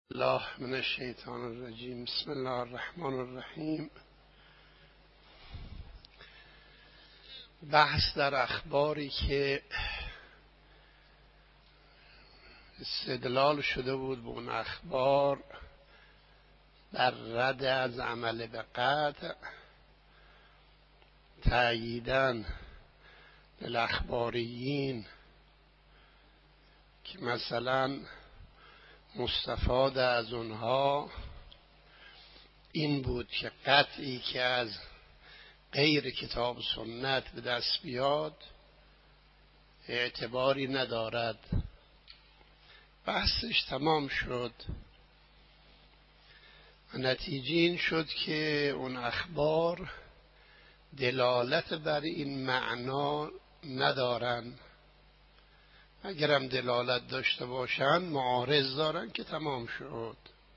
الله من الشیطان الرجیم. بسم الله الرحمن الرحیم. بحث در اخباری که استدلال شده بود به اون اخبار بر رد از عمل به قطع، تأییداً للاخباریین که مثلا مستفاد از اونها این بود که قطعی که از غیر کتاب و سنت به دست بیاد اعتباری ندارد. بحثش تمام شد و نتیجه این شد که اون اخبار دلالت بر این معنا ندارن. اگرم دلالت داشته باشن معارض دارن که تمام شد.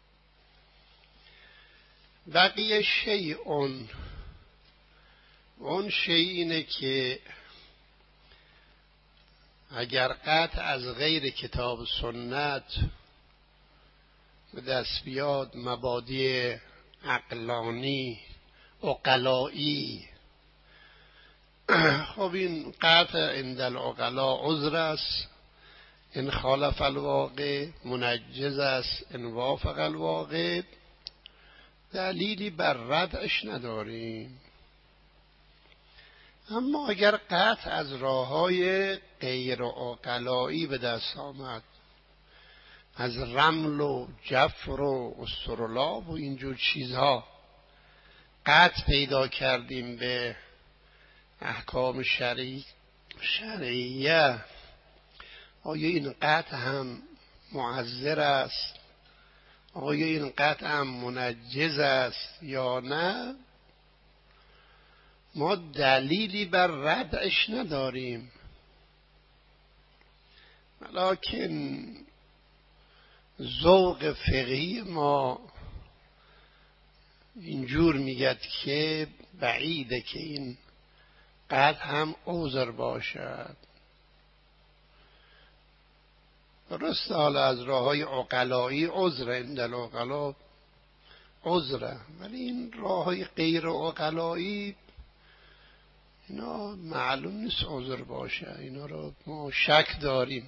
بقیه شیء، اون شیء اینه که اگر قطع از غیر کتاب و سنت به دست بیاد، مبادی عقلانی عقلایی، خب این قطع عند العقلاء عذر است، ان خالف الواقع منجز است، ان وافق الواقع دلیلی بر ردش نداریم. اما اگر قطع از راه‌های غیر عقلایی به دست آمد، از رمل و جفر و استرلاب و اینجور چیزها قطع پیدا کردیم به احکام شرعیه، آیا این قطع هم معذر است؟ آیا این قطع هم منجز است یا نه؟ ما دلیلی بر ردش نداریم، لکن ذوق فقهی ما اینجور میگد که بعیده که این قطع هم عذر باشد. درسته حالا از راه‌های عقلایی عذر، عند العقلاء عذره، ولی این راه‌های غیر عقلایی اینا معلوم نیست عذر باشه، اینا رو ما شک داریم.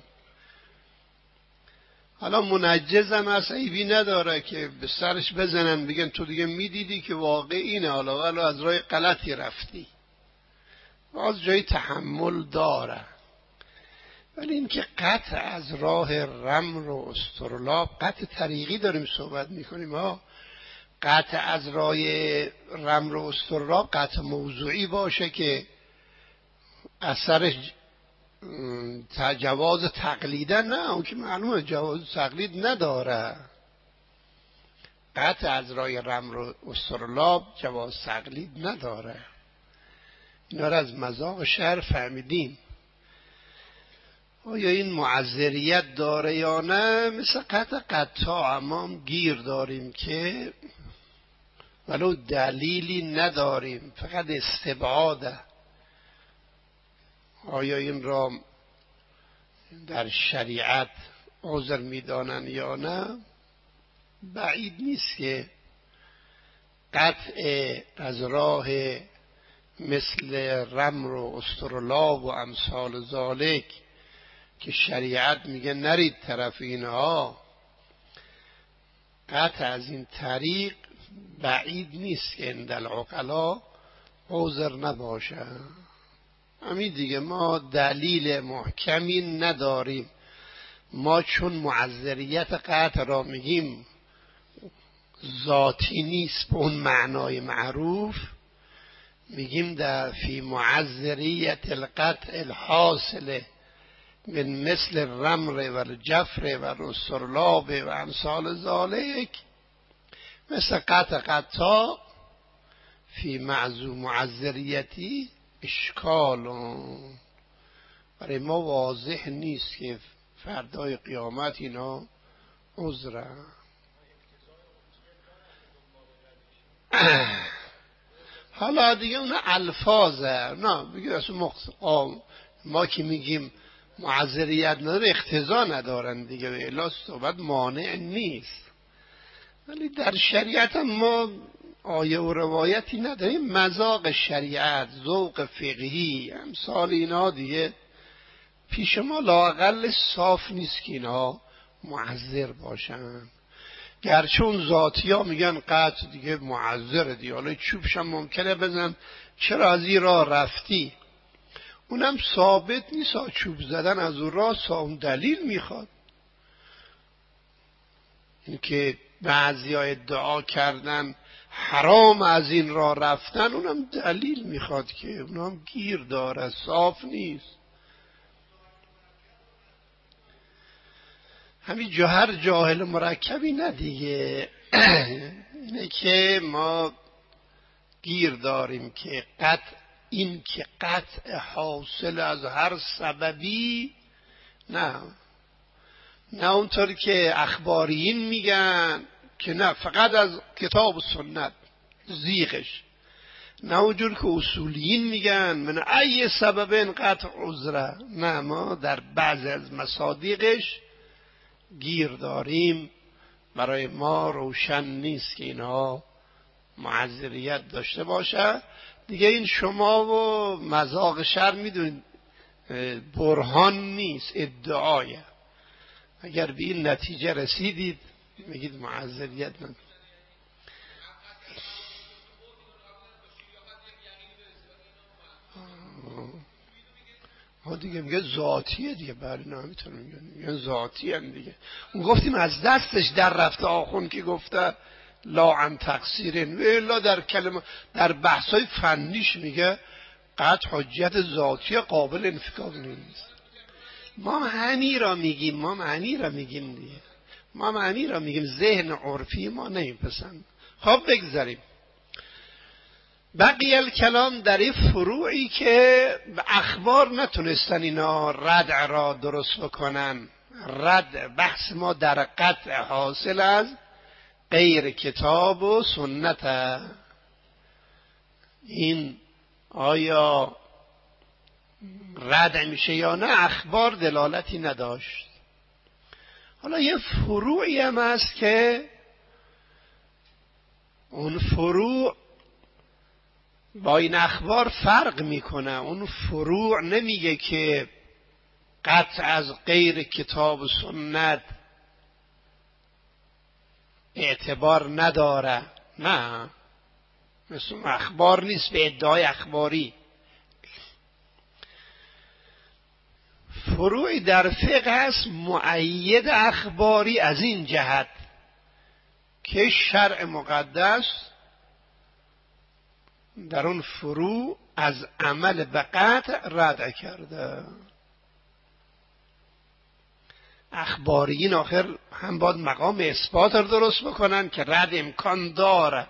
حالا منجزم هست، عیبی نداره که به سرش بزنن بگن تو دیگه میدیدی که واقع اینه، حالا از راه غلطی رفتی، باز جای تحمل داره. ولی این که قطع از راه رمل و استرلاب، قطع طریقی داریم صحبت میکنیم ها. قطع از راه رمل و استرلاب قطع موضوعی باشه که اثرش جواز تقلیده، نه، اون که معلومه جواز تقلید نداره. قطع از راه رمل و استرلاب جواز تقلید نداره. اینا رو از مذاق شعر فهمیدیم. آیا این معذریت داره یا نه؟ مثل قطع قطاع اما گیر داریم که ولو دلیلی نداریم، فقط استبعاده. آیا این را در شریعت عذر میدانن یا نه؟ بعید نیست که قطع از راه مثل رمل و استرلاب و امثال ذالک که شریعت میگه نرید طرف اینها، قطع از این طریق بعید نیست که عند العقلاء عذر نباشه. همین دیگه، ما دلیل محکمی نداریم. ما چون معذریت قطع را میگیم ذاتی نیست به اون معنای معروف، میگیم در فی معذریت القطع الحاصل من مثل الرمل و الجفر و الاسترلاب و امثال ذالک، مثل قطع قطاع فی معزو معذریتی اشکال. برای ما واضح نیست که فردای قیامت اینا عذره. حالا دیگه اون الفاظه، نه بگید اصلا ما که میگیم معذریت نداره اقتضا ندارن دیگه، الا صحبت مانع نیست. ولی در شریعت هم ما آیه و روایتی نداریم. مذاق شریعت، ذوق فقهی، امثال اینا دیگه پیش ما لااقل صاف نیست که اینها معذر باشن. گرچه اون ذاتی ها میگن قطع دیگه معذره دیگه، حالا چوبش هم ممکنه بزن چرا از این راه رفتی، اونم ثابت نیست. چوب زدن از اون راه اون دلیل میخواد. این که بعضی ها ادعا کردن حرام از این راه رفتن، اونم دلیل میخواد که اونم گیر داره، صاف نیست. همین هر جاهل مرکبی نه دیگه. اینه که ما گیر داریم که این که قطع حاصل از هر سببی، نه اونطوری که اخباریین میگن که نه فقط از کتاب و سنت زیغش، نه اونجور که اصولیین میگن من ای سبب قطع عذره، نه ما در بعضی از مصادیقش گیر داریم. برای ما روشن نیست که اینها معذریت داشته باشه دیگه. این شما و مذاق شر میدونید برهان نیست، ادعایه. اگر به این نتیجه رسیدید میگید معذریت ندارید. دیگه میگه ذاتیه دیگه، بله نمیتونه میگه ذاتیه دیگه. اون گفتیم از دستش در رفته آخون که گفته لا عن تقصیرین، و الا در کلمه در بحثای فنیش میگه قطع حجت ذاتی قابل انفکاک نیست. ما معنی را میگیم دیگه، ما معنی را میگیم، ذهن عرفی ما نمیپسند. خب بگذاریم. بقیه الکلام در این فروعی که اخبار نتونستن اینا ردع را درست بکنن. بحث ما در قطع حاصل از غیر کتاب و سنت. این آیا ردع میشه یا نه؟ اخبار دلالتی نداشت. حالا یه فروعی هم هست که اون فروع با این اخبار فرق میکنه. اون فروع نمیگه که قطع از غیر کتاب و سنت اعتبار نداره، نه، مثل اخبار نیست به ادعای اخباری. فروعی در فقه هست مؤید اخباری از این جهت که شرع مقدس در اون فروع از عمل به قطع رد کرده. اخباریین آخر هم باید مقام اثبات رو درست بکنن که رد امکان داره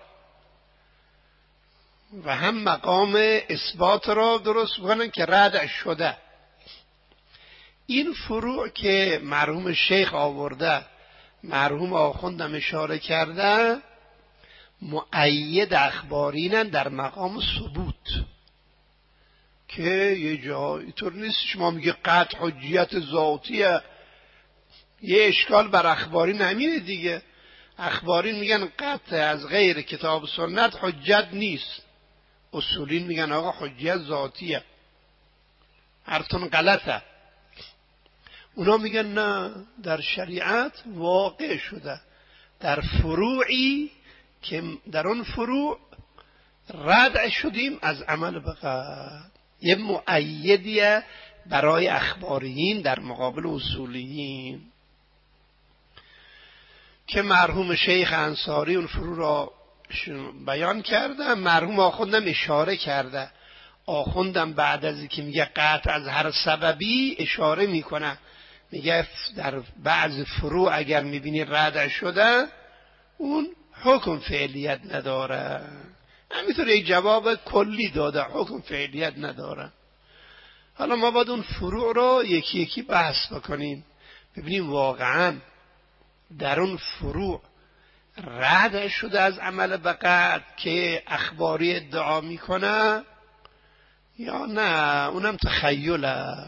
و هم مقام اثبات رو درست بکنن که رد شده. این فروع که مرحوم شیخ آورده، مرحوم آخوندم اشاره کرده، مؤید اخبارینن در مقام ثبوت، که یه جایی طور نیست شما میگه قطع حجیت ذاتیه، یه اشکال بر اخباری نمیره دیگه. اخبارین میگن قطع از غیر کتاب و سنت حجت نیست، اصولین میگن آقا حجیت ذاتیه. حرفتون غلطه. اونا میگن نه، در شریعت واقع شده در فروعی که در اون فروع ردع شدیم از عمل به قطع. یه مؤیدیه برای اخباریین در مقابل اصولیین که مرحوم شیخ انصاری اون فروع را بیان کرده، مرحوم آخوندم اشاره کرده. آخوندم بعد از اینکه میگه قطع از هر سببی اشاره میکنه، میگه در بعض فروع اگر میبینی ردع شده اون حکم فعلیت نداره. همینطور یک جواب کلی داده، حکم فعلیت نداره. حالا ما باید اون فروع رو یکی یکی بحث بکنیم، ببینیم واقعا در اون فروع رد شده از عمل به قطع که اخباری ادعا میکنه یا نه، اونم تخیله.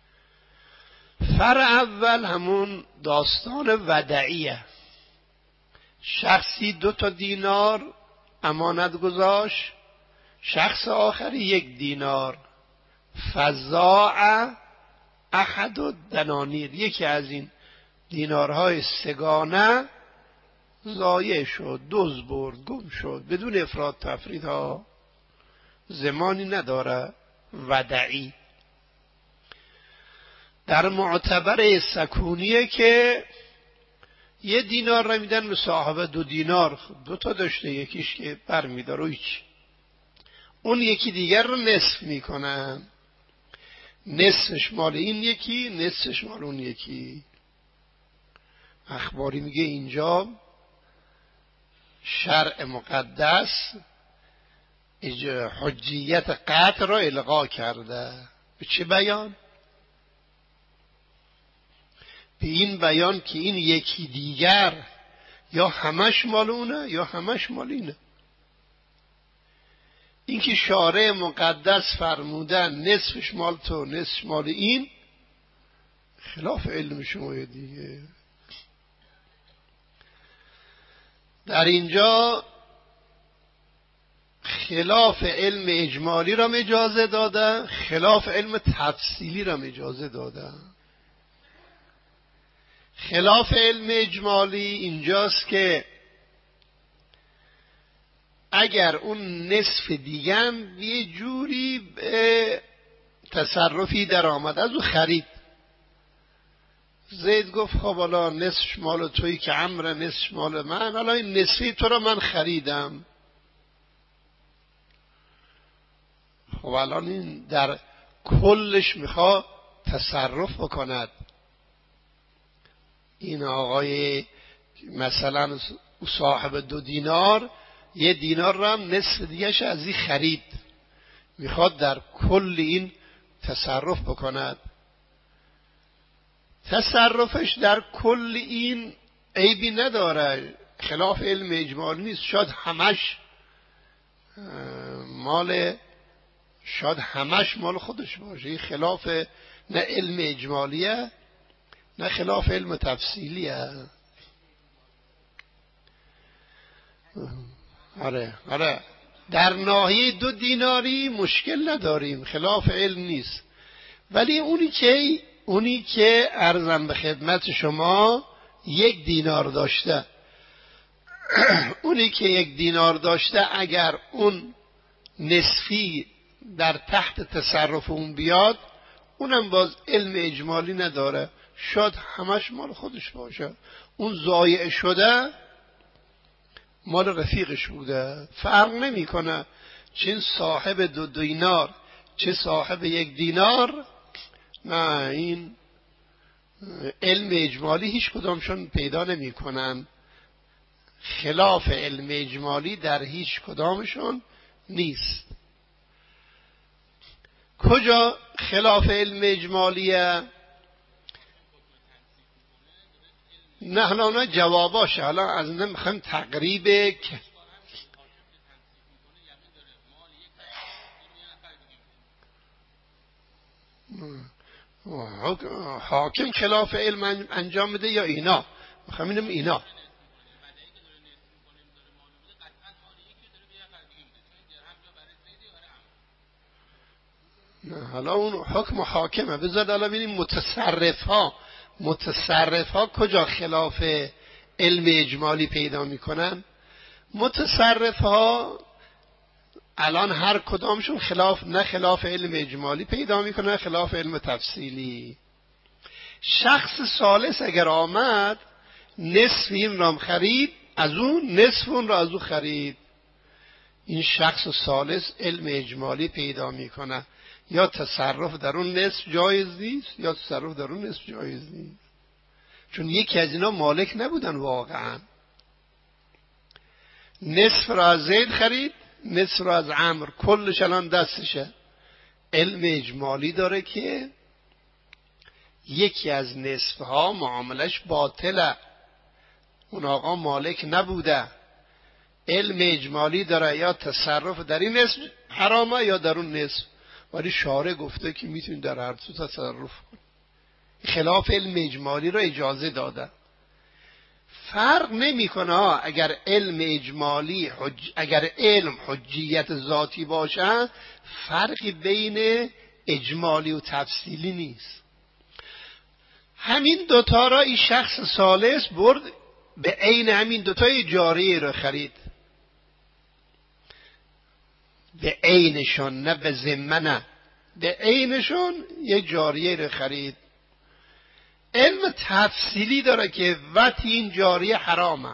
فرع اول همون داستان ودعیه. شخصی 2 دینار امانت گذاشت، شخص آخری 1 دینار. فضاع احد الدنانیر، یکی از این دینارهای سگانه ضایع شد، دزد برد، گم شد، بدون افراط تفرید ها، زمانی نداره. ودعی در معتبر سکونیه که 1 دینار را میدن به صاحب 2 دینار، 2 داشته، یکیش که بر میداره هیچ، اون یکی دیگر رو نصف میکنن، نصفش مال این یکی، نصفش مال اون یکی. اخباری میگه اینجا شرع مقدس حجیت قطع را الغا کرده. به چه بیان؟ به این بیان که این یکی دیگر یا همش مال اونه یا همش مال اینه. این که شارع مقدس فرمودن نصفش مال تو نصفش مال این، خلاف علم شما دیگه. در اینجا خلاف علم اجمالی را اجازه داده، خلاف علم تفصیلی را اجازه داده. خلاف علم اجمالی اینجاست که اگر اون نصف دیگه یه جوری به تصرفی در آمد، از او خرید، زید گفت خب حالا نصف مال تویی که عمره، نصف مال من، حالا این نصفی تو را من خریدم. خب الان این در کلش میخواد تصرف بکند. این آقای مثلا صاحب 2 دینار 1 دینار را هم نصف دیگهش از این خرید، میخواد در کل این تصرف بکند. تصرفش در کل این عیبی نداره، خلاف علم اجمالی نیست. شاید همش مال خودش باشه. خلاف نه علم اجمالیه نه خلاف علم تفصیلیه. آره در ناحیه 2 دیناری مشکل نداریم، خلاف علم نیست. ولی اونی که عرضم به خدمت شما 1 دینار داشته اونی که 1 دینار داشته، اگر اون نصفی در تحت تصرف اون بیاد، اونم باز علم اجمالی نداره، شاید همش مال خودش باشه، اون ضایع شده مال رفیقش بوده، فرق نمیکنه چه صاحب 2 دینار چه صاحب 1 دینار. نه، این علم اجمالی هیچ کدامشون پیدا نمی کنن. خلاف علم اجمالی در هیچ کدامشون نیست. کجا خلاف علم اجمالیه؟ نه حالا جواباشه، حالا از نمیخوایم تقریبه که حاکم خلاف علم انجام بده یا اینا؟ میخوایم اینم اینا. نه حالا اون حکم حاکمه. بذار حالا ببینیم متصرف ها کجا خلاف علم اجمالی پیدا میکنن. متصرف ها الان هر کدامشون نه خلاف علم اجمالی پیدا میکنه، خلاف علم تفصیلی. شخص ثالث اگر آمد نصف این رام خرید، از اون نصف اون را از اون خرید، این شخص ثالث علم اجمالی پیدا میکنه. یا تصرف در اون نصف جایز نیست یا تصرف در اون نصف جایز نیست، چون یکی از اینا مالک نبودن واقعا. نصف را از زید خرید، نصف را از عمرو، کلش الان دستشه. علم اجمالی داره که یکی از نصفها معاملش باطله، اون آقا مالک نبوده. علم اجمالی داره یا تصرف در این نصف حرامه یا در اون نصف، ولی شارع گفته که میتونی در هر دو تصرف کنی. خلاف علم اجمالی را اجازه داده. فرق نمیکنه اگر علم اجمالی اگر علم حجیت ذاتی باشه، فرقی بین اجمالی و تفصیلی نیست. همین دوتا را این شخص ثالث برد به عین همین دوتا جاریه را خرید، به عینشون، نه به ذمه، نه به عینشون یک جاریه را خرید. علم تفصیلی داره که وقتی این جاریه حرامه،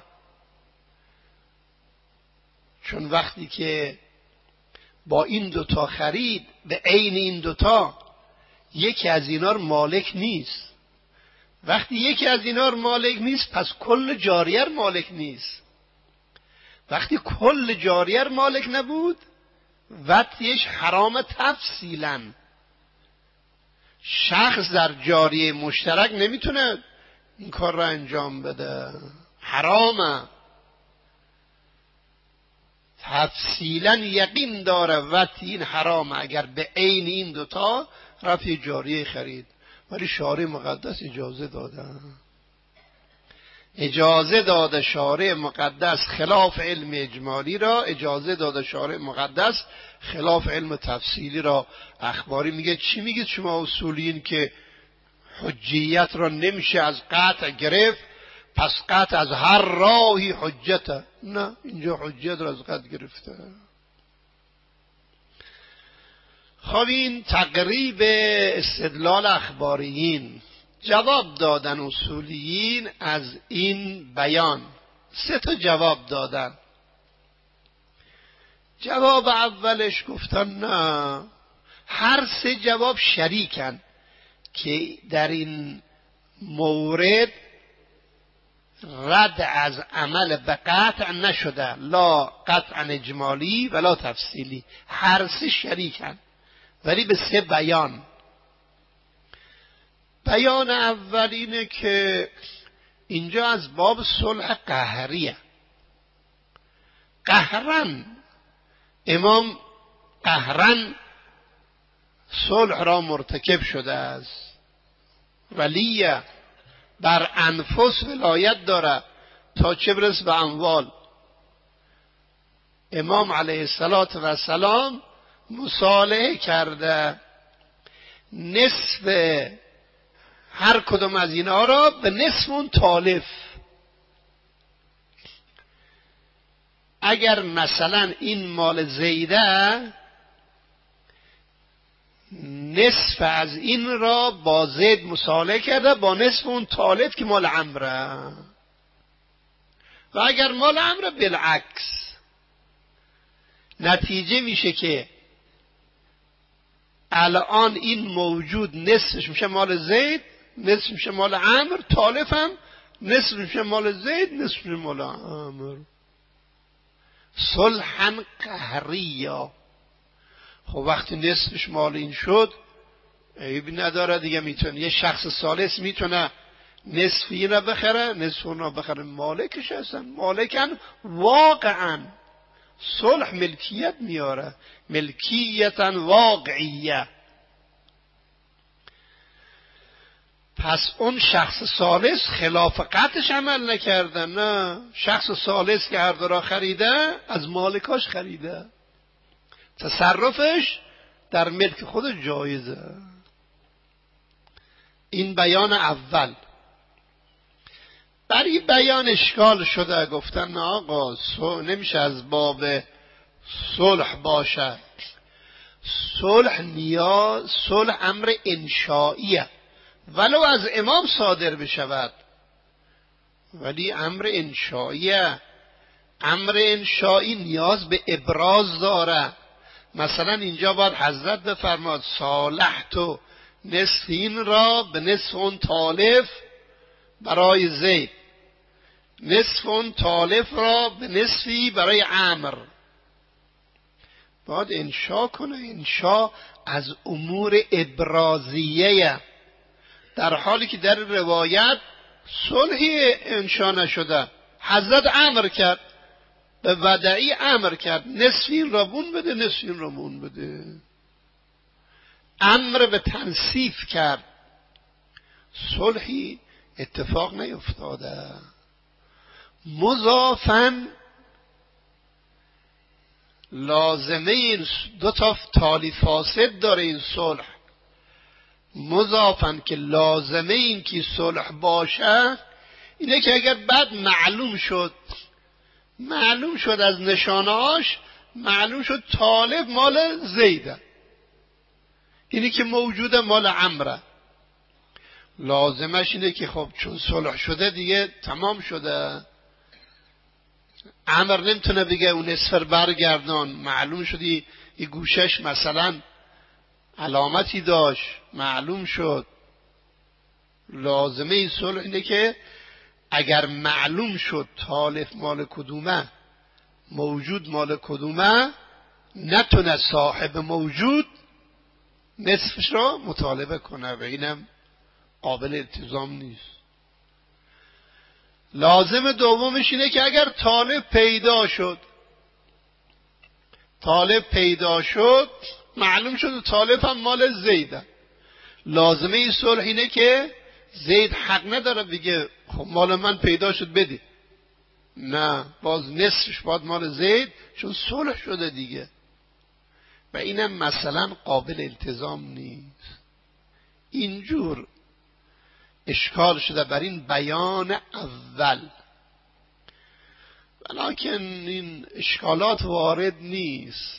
چون وقتی که با این دوتا خرید به عین این دوتا یکی از اینا رو مالک نیست. وقتی یکی از اینا رو مالک نیست پس کل جاریه رو مالک نیست. وقتی کل جاریه رو مالک نبود وقتیش حرام تفصیلاً. شخص در جاریه مشترک نمیتونه این کار را انجام بده، حرامه. تفصیلا یقین داره وقتی این حرامه اگر به عین این دوتا رفت جاریه خرید. ولی شارع مقدس اجازه داده شارع مقدس خلاف علم اجمالی را، اجازه داده شارع مقدس خلاف علم تفصیلی را. اخباری میگه چی میگید شما اصولین که حجیت را نمیشه از قطع گرفت، پس قطع از هر راهی حجته؟ نه، اینجا حجیت را از قطع گرفته. خب این تقریب استدلال اخباریین. جواب دادن اصولیین از این بیان 3 جواب دادن. جواب اولش گفتن نه، هر 3 جواب شریکن که در این مورد رد از عمل به قطع نشده، لا قطعا اجمالی ولا تفصیلی، هر 3 شریکن ولی به 3 بیان. بیان اول اینه که اینجا از باب صلح قهریه. قهرن امام قهرن صلح را مرتکب شده است. ولیه بر انفس ولایت داره تا چه برس به اموال. امام علیه السلام مصالحه کرده نصف هر کدوم از اینا را به نصف اون تالف. اگر مثلا این مال زیده، نصف از این را با زید مصالحه کرده با نصف اون تالف که مال عمره. و اگر مال عمره بالعکس، نتیجه میشه که الان این موجود نصفش میشه مال زید، نصف میشه مال عمر، تالف هم نصف میشه مال زید، نصف میشه مال عمر. صلحا قهریا. خب وقتی نصفش مال این شد عیبی نداره دیگه، میتونه یه شخص ثالث میتونه نصف این را بخره، نصف اون را بخره. مالکش هستن، مالکن واقعا. صلح ملکیت میاره، ملکیتا واقعیه. پس اون شخص ثالث خلاف قطعش عمل نکرده. نه، شخص ثالث که هر دو را خریده از مالکاش خریده، تصرفش در ملک خود جایزه. این بیان اول. برای بیان اشکال شده، گفتن نه آقا نمیشه از باب صلح باشه. صلح امر انشائیه، ولو از امام صادر بشود، ولی امر انشائیه. امر انشائی نیاز به ابراز داره. مثلا اینجا باید حضرت بفرماد صالحت نصف این را به نصف اون تالف برای زید، نصف اون تالف را به نصفی برای عمر. باید انشا کنه. انشا از امور ابرازیه، در حالی که در روایت صلحی انشا نشده. حضرت امر کرد، به ودعی امر کرد نصف این را بون بده، نصف این را بون بده. امر به تنصیف کرد، صلحی اتفاق نیفتاده. مضافن لازمه این دو تا تالی فاسد داره این صلح. مضافن که لازمه این که صلح باشه اینه که اگر بعد معلوم شد از نشانهاش، معلوم شد طالب مال زیده، اینی که موجوده مال عمره، لازمش اینه که خب چون صلح شده دیگه تمام شده، عمر نمیتونه بگه اون نصفر برگردان، معلوم شدی این گوشش مثلا علامتی داشت، معلوم شد. لازمه این صلح اینه که اگر معلوم شد طالب مال کدومه، موجود مال کدومه، نتونه صاحب موجود نصفش را مطالبه کنه و اینم قابل التزام نیست. لازم دومش اینه که اگر طالب پیدا شد معلوم شد طالب هم مال زیده، لازمه این صلح اینه که زید حق نداره بگه خب مال من پیدا شد بده، نه، باز نصفش باید مال زید، چون صلح شده دیگه و اینم مثلا قابل التزام نیست. اینجور اشکال شده بر این بیان اول، ولیکن این اشکالات وارد نیست.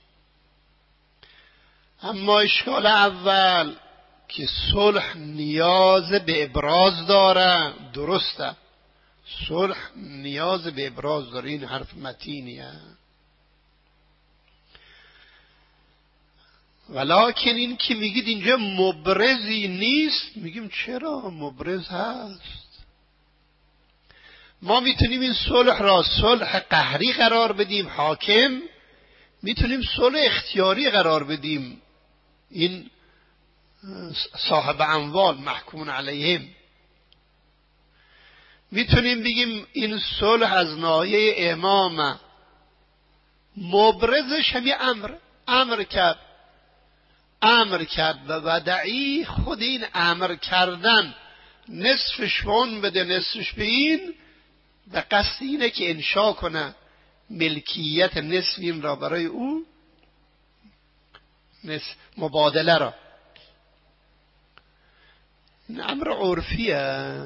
اما اشکال اول که صلح نیاز به ابراز داره، درسته، صلح نیاز به ابراز داره، این حرف متینیه، ولیکن این که میگید اینجا مبرزی نیست، میگیم چرا مبرز هست. ما میتونیم این صلح را صلح قهری قرار بدیم، حاکم، میتونیم صلح اختیاری قرار بدیم، این صاحب اموال محکوم علیهم، میتونیم بگیم این صلح از ناحیه امامه، مبرزش همی امر کرد و ودعی، خود این امر کردن نصفش به اون بده نصفش به این، و قصد اینه که انشا کنه ملکیت نصف این را برای او، مبادله را. این امر عرفیه.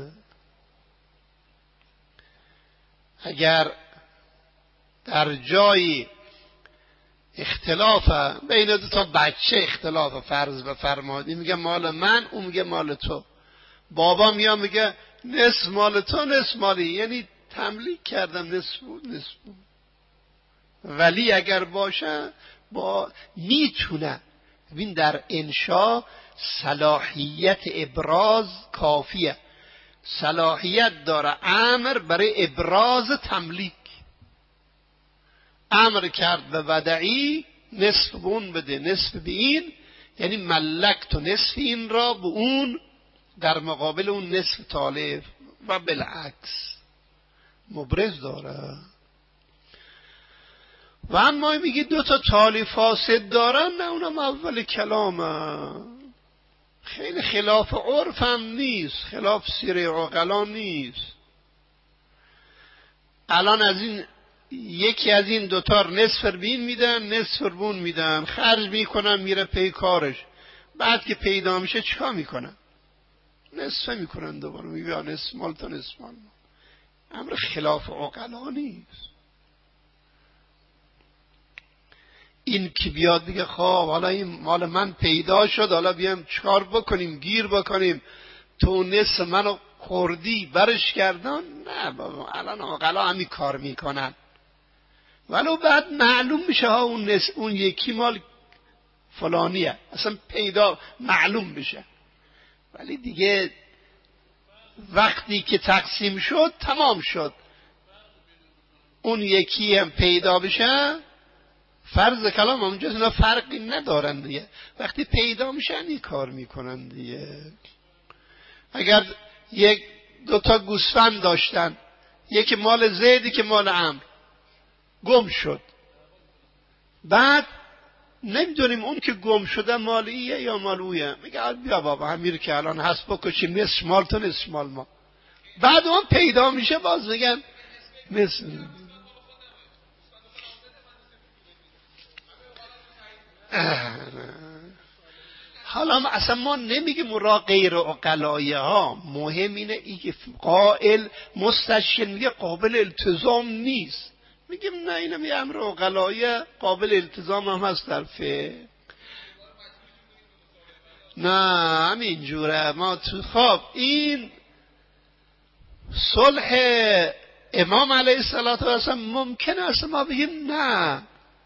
اگر در جایی اختلاف بین دو تا بچه، اختلاف فرض بفرمایید، میگه مال من، اون میگه مال تو، بابا میگه نصف مال تو نصف مالی، یعنی تملیک کردم نصف بود. ولی اگر باشه میتونه، ببین در انشا صلاحیت ابراز کافیه، صلاحیت داره امر برای ابراز تملیک. امر کرد به ودعی نصف به اون بده نصف به این، یعنی ملک تو نصف این را به اون در مقابل اون نصف طالب، و بالعکس مبرز داره. و اما میگی دو تا تالی فاسد دارن، نه، اونم اول کلامه، خیلی خلاف عرف هم نیست، خلاف سیر عقلا نیست. الان از این یکی از این دوتا نصف بین میدن، نصف بون میدن، خرج میکنن، میره پی کارش، بعد که پیدا میشه چیکار میکنن؟ نصف میکنن دوباره، میگه نصف مال تا نصف مال ما. امر خلاف عقلا نیست. این که بیاد بگه خب حالا این مال من پیدا شد، حالا بیام چیکار بکنیم، گیر بکنیم، تو نصف منو خوردی برش کردن، نه بابا، الان عقلا همین کار میکنن، ولو بعد معلوم میشه ها اون یکی مال فلانیه، اصلا پیدا معلوم بشه، ولی دیگه وقتی که تقسیم شد تمام شد، اون یکی هم پیدا بشه، فرض کلام اونجا اینا فرقی ندارن دیگه، وقتی پیدا میشن این کار میکنن دیگه. اگر یک دوتا گوسفند داشتن، یکی مال زیدی که مال عمرو، گم شد، بعد نمیدونیم اون که گم شده مال ایه یا مال اویه، میگه بیا بابا همین که الان هست بکشیم، نصف مال تو نصف مال ما. بعد اون پیدا میشه، باز میگن مثل حالا اصلا ما نمیگیم را غیر عقلایه ها، مهم اینه ای که قائل مستشکل میگه قابل التزام نیست، میگیم نه اینم یه امر عقلایه قابل التزام هم هست در فقه. نه همینجوره. ما تو خواب این صلح امام علیه السلام ممکن است ما بگیم نه،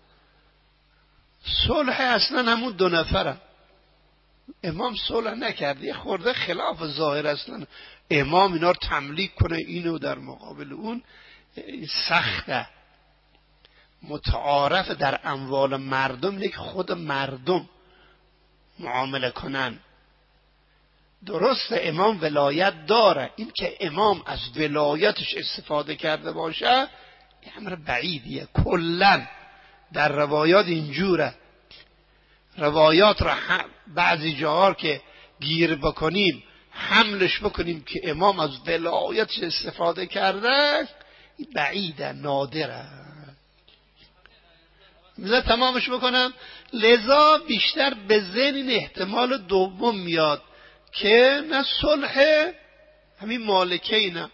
صلح اصلا همون دو نفرم، امام صلح نکرد، یه خورده خلاف ظاهر اصلا امام اینا رو تملیک کنه اینو در مقابل اون سخته. متعارف در اموال مردم اینه که خود مردم معامله کنن. درست امام ولایت داره، این که امام از ولایتش استفاده کرده باشه یه امر بعیدیه. کلن در روایات اینجوره، روایات را بعضی جاها که گیر بکنیم حملش بکنیم که امام از ولایتش استفاده کرده، این بعیده، نادره. مثلا تمامش بکنم، لذا بیشتر به ذهن این احتمال دوم میاد که نه صلح همین مالکه نه.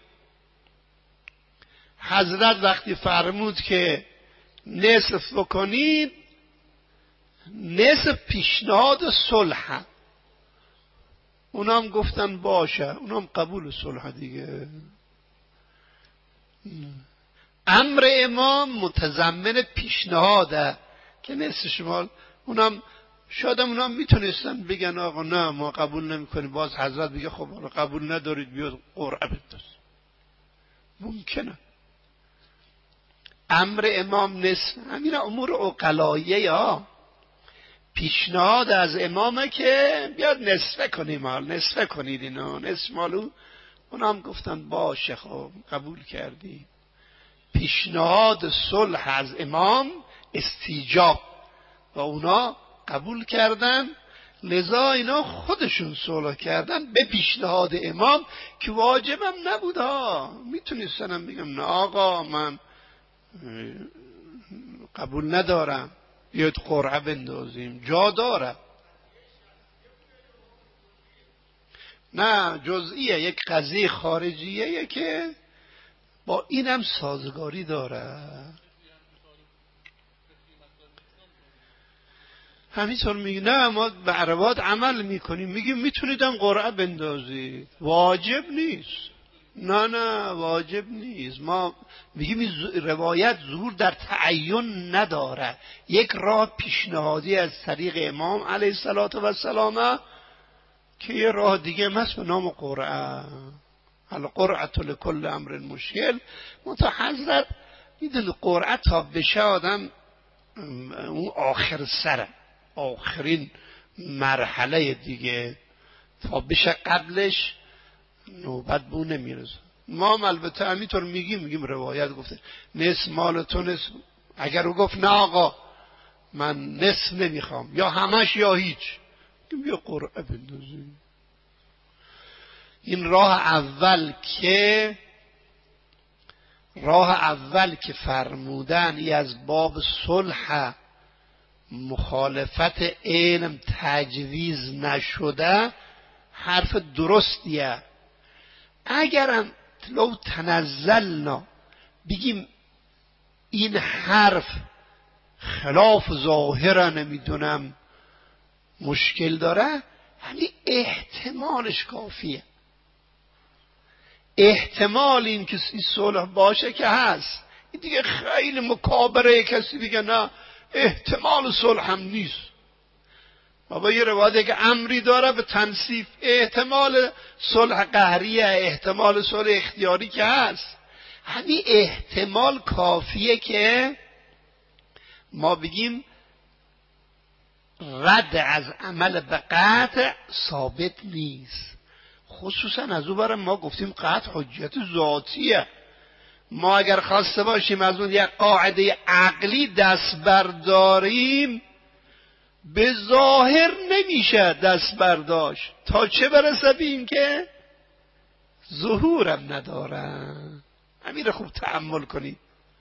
حضرت وقتی فرمود که نصف بکنید، نصف پیشنهاد صلح، اونام گفتن باشه، اونام قبول صلح دیگه. امر امام متضمن پیشنهاده که نصف شمال، اونام شاید اونام میتونستن بگن آقا نه ما قبول نمیکنیم، باز حضرت بگه خب قبول ندارید بیاد قرعه بنداز، ممکنه. امر امام نصف، همین امور عقلاییه ها. پیشنهاد از امامه که بیاد نصفه کنیم، نصفه کنید اینو، نصف مالو. اونا هم گفتن باشه خب قبول کردیم. پیشنهاد صلح از امام استیجاب و اونا قبول کردن، لذا اینا خودشون صلح کردن به پیشنهاد امام که واجبم نبود ها. میتونستنم بگم نه آقا من قبول ندارم، بیاید قرعه بندازیم، جا داره. نه جزئیه، یک قضیه خارجیه که با اینم سازگاری داره. همینطور میگه نه ما به عربات عمل میکنیم، میگیم میتونیدم قرعه بندازید، واجب نیست. نه واجب نیست. ما میگیم روایت ظهور در تعین نداره، یک راه پیشنهادی از طریق امام علیه السلام که یه راه دیگه هست به نام قرعه. القرعه لکل امر مشکل. منتها حضرت میدونه قرعه تا بشه آدم اون آخر سره، آخرین مرحله دیگه، تا بشه قبلش نوبت بو نمیرسه. ما البته همینطور میگیم روایت گفته نصف مال تو نصف، اگر او گفت نه آقا من نصف نمیخوام یا همش یا هیچ، بیا قرعه بندازیم. این راه اول که فرمودن ای از باب صلح مخالفت علم تجویز نشده حرف درستیه. اگرم لو تنزلنا بگیم این حرف خلاف ظاهره نمیدونم مشکل داره، همین احتمالش کافیه. احتمال این که صلح باشه که هست، این دیگه خیلی مکابره کسی دیگه نه احتمال صلح هم نیست. بابا یه روایت که امری داره به تنصیف، احتمال صلح قهریه، احتمال صلح اختیاری که هست، همین احتمال کافیه که ما بگیم رد از عمل به قطع ثابت نیست. خصوصا از اون برای ما گفتیم قطع حجت ذاتیه. ما اگر خواسته باشیم از اون یک قاعده عقلی دست برداریم، به ظاهر نمیشه دست برداشت، تا چه برسه به این که ظهورم ندارن. همین رو خوب تأمل کنید.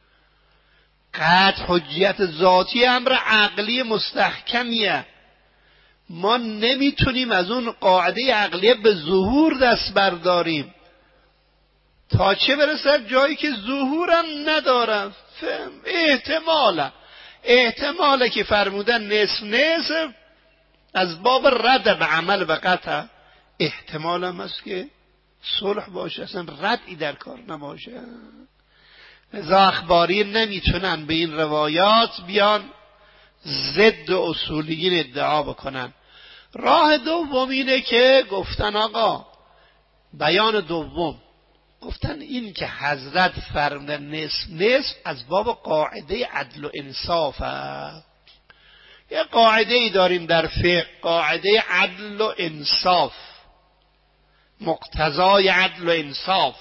قطع حجیت ذاتی امر عقلی مستحکمیه. ما نمیتونیم از اون قاعده عقلیه به ظهور دست برداریم تا چه برسد جایی که ظهورم ندارم. احتماله که فرمودن نصف از باب رد به عمل به قطع، احتمال هم هست که صلح باشه، اصلا ردی در کار نباشه. لذا اخباری نمیتونن به این روایات بیان ضد اصولیین ادعا بکنن. راه دوم اینه که گفتن آقا بیان دوم گفتن این که حضرت فرمودن نصف از باب قاعده عدل و انصاف هست. یه قاعده ای داریم در فقه، قاعده عدل و انصاف، مقتضای عدل و انصاف.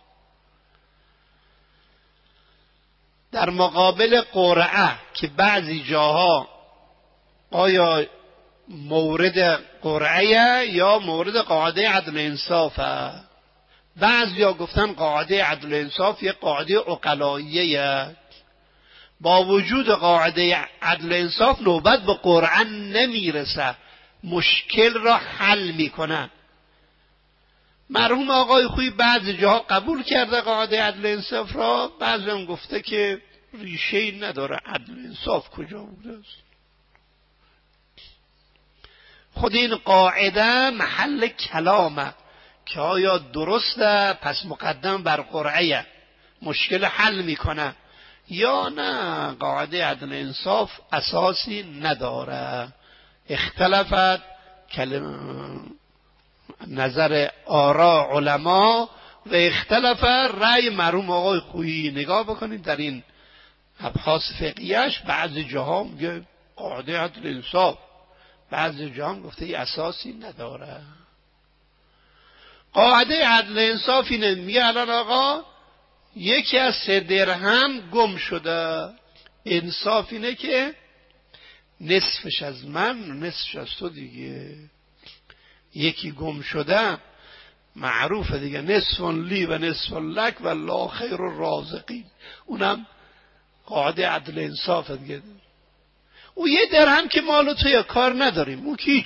در مقابل قرعه که بعضی جاها آیا مورد قرعه یا مورد قاعده عدل و انصاف، بعضیا گفتن قاعده عدل و انصاف یه قاعده عقلاییه، با وجود قاعده عدل و انصاف نوبت به قرعه نمیرسه، مشکل را حل میکنن. مرحوم آقای خویی بعضی جاها قبول کرده قاعده عدل و انصاف را، بعضی هم گفته که ریشه‌ای نداره، عدل و انصاف کجا بوده است. خود این قاعده محل کلامه که آیا درسته پس مقدم بر قرعه مشکل حل میکنه یا نه قاعده عدل انصاف اساسی نداره. اختلافت نظر آراء علما و اختلاف رأی مرحوم آقای خویی. نگاه بکنید در این ابحاث فقهیش بعضی جاها میگه قاعده عدل انصاف، بعضی جاها گفته ای اساسی نداره. قاعده عدل انصاف اینه، میگه الان آقا یکی از 3 درهم گم شده، انصاف اینه که نصفش از من نصفش از تو دیگه. یکی گم شده معروفه دیگه، نصف لی و نصف لک و الله خیر الرازقین، اونم قاعده عدل انصاف دیگه. او 1 درهم که مال تو یا کار نداریم، او هیچ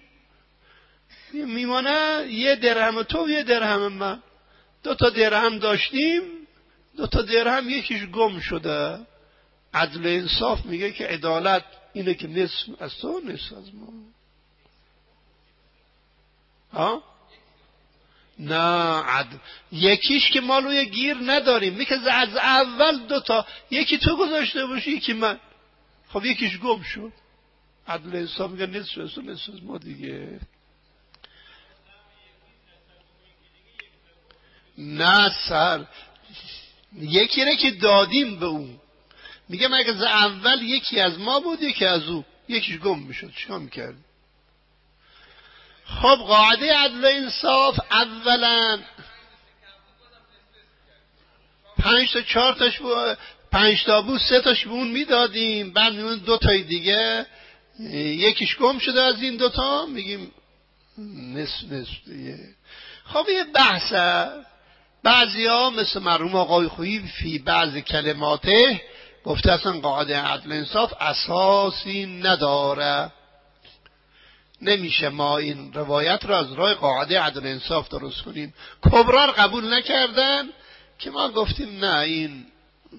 میمانه 1 درهم تو و 1 درهم من. 2 درهم داشتیم، 2 درهم یکیش گم شده. عدل انصاف میگه که عدالت اینه که نصف از تو نصف از ما. ها؟ نه عدل یکیش که ما روی گیر نداریم، میگه از اول 2 یکی تو گذاشته باشی یکی من، خب یکیش گم شد. عدل انصاف میگه نصف از تو نصف از ما دیگه. نه سر یکی را که دادیم به اون، میگه مگه از اول یکی از ما بود یکی از او، یکیش گم میشد چیکار میکرد؟ خب قاعده عدل و انصاف اولا 5 تا 4 تاش بود، 5 تا بود 3 تاش به اون میدادیم، بعد میمون 2 تای دیگه یکیش گم شده از این 2 میگیم نصف دیگه. خب یه بحثه. بعضی ها مثل مرحوم آقای خویی فی بعض کلماته گفته اصلا قاعده عدل انصاف اساسی نداره، نمیشه ما این روایت را از راه قاعده عدل انصاف درست کنیم. کبرا را قبول نکردن که ما گفتیم نه این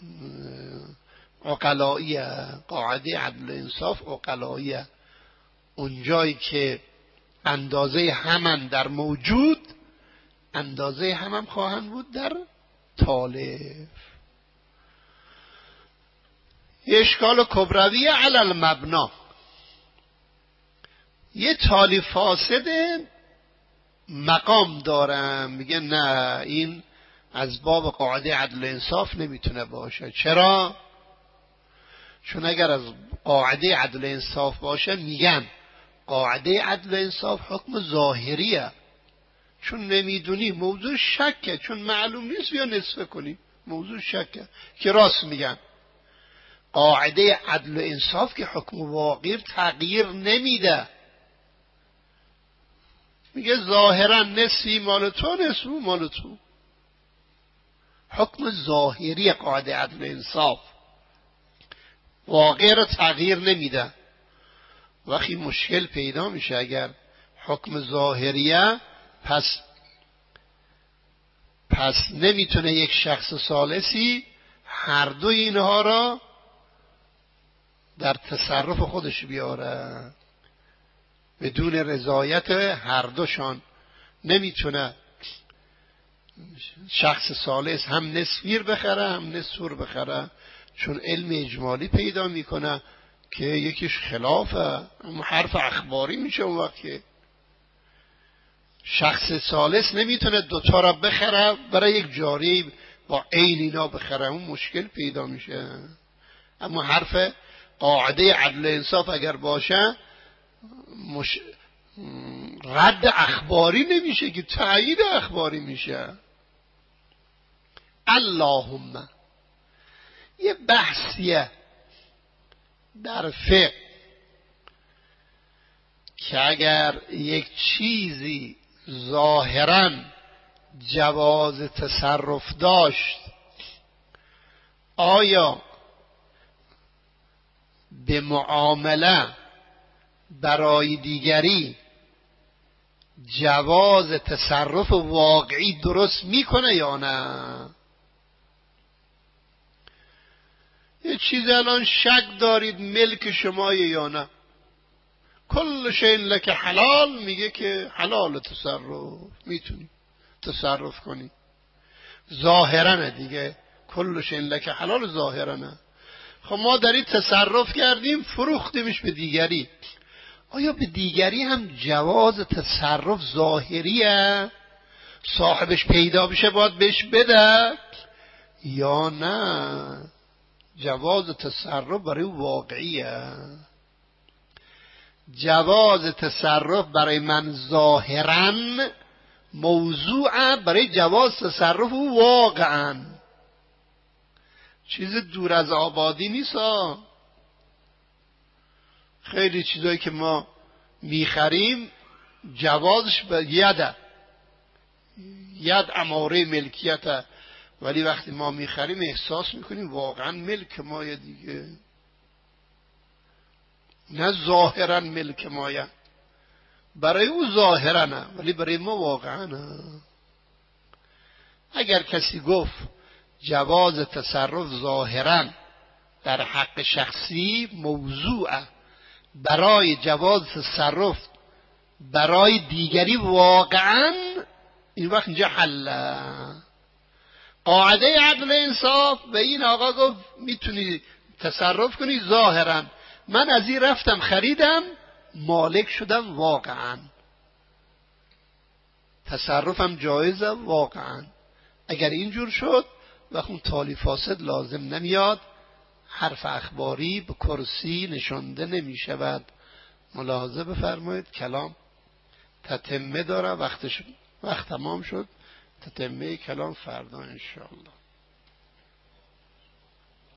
عقلاییه، قاعده عدل انصاف عقلاییه. اونجایی که اندازه همان در موجود، اندازه هم خواهند بود در تالف. اشکال کبروی علی المبنا، یه تالیف فاسد مقام دارم، میگه نه این از باب قاعده عدل انصاف نمیتونه باشه. چرا؟ چون اگر از قاعده عدل انصاف باشه میگن قاعده عدل انصاف حکم ظاهریه، چون نمیدونی موضوع شکه، چون معلوم نیست بیا نصف کنی، موضوع شکه. که راست میگن قاعده عدل و انصاف که حکم واقعی تغییر نمیده، میگه ظاهرا نصفی مال تو نصف مال تو. حکم ظاهری قاعده عدل و انصاف واقع رو تغییر نمیده. وقتی مشکل پیدا میشه اگر حکم ظاهریه، پس نمیتونه یک شخص ثالثی هر دو اینها را در تصرف خودش بیاره. بدون رضایت هر دوشان نمیتونه شخص ثالث هم نصفیر بخره هم نصفور بخره، چون علم اجمالی پیدا میکنه که یکیش خلافه، اما حرف اخباری میشه. اون وقت که شخص ثالث نمیتونه دوتا را بخره برای یک جاری با عین اینا بخره، اون مشکل پیدا میشه. اما حرف قاعده عدل و انصاف اگر باشه رد اخباری نمیشه که تایید اخباری میشه. اللهم یه بحثیه در فقه که اگر یک چیزی ظاهراً جواز تصرف داشت، آیا به معامله برای دیگری جواز تصرف واقعی درست میکنه یا نه؟ یه چیز الان شک دارید ملک شماه یا نه، کل شیء لک حلال، میگه که حلال تصرف، میتونی تصرف کنی ظاهرا دیگه، کل شیء لک حلال ظاهرا. خب ما در این تصرف کردیم فروختیمش به دیگری، آیا به دیگری هم جواز تصرف ظاهریه؟ صاحبش پیدا بشه باید بهش بده یا نه جواز تصرف برای واقعیه؟ جواز تصرف برای من ظاهراً موضوعه، برای جواز تصرف واقعاً چیز دور از آبادی نیست. خیلی چیزایی که ما میخریم جوازش به ید اماره ملکیته، ولی وقتی ما میخریم احساس میکنیم واقعا ملک مایه دیگه، نه ظاهرا ملک مایه. برای او ظاهرا نه ولی برای ما واقعا نه. اگر کسی گفت جواز تصرف ظاهرا در حق شخصی موضوعه، برای جواز تصرف برای دیگری واقعا، این وقت اینجا حله. قاعده عدل انصاف به این آقا گفت میتونی تصرف کنی ظاهرا، من از این رفتم خریدم مالک شدم واقعا، تصرفم جایزه واقعا. اگر اینجور شد وقت اون تالی فاسد لازم نمیاد، حرف اخباری به کرسی نشانده نمی شود. ملاحظه بفرمایید کلام تتمه داره، وقت تمام شد، تتمه کلام فردا انشاءالله.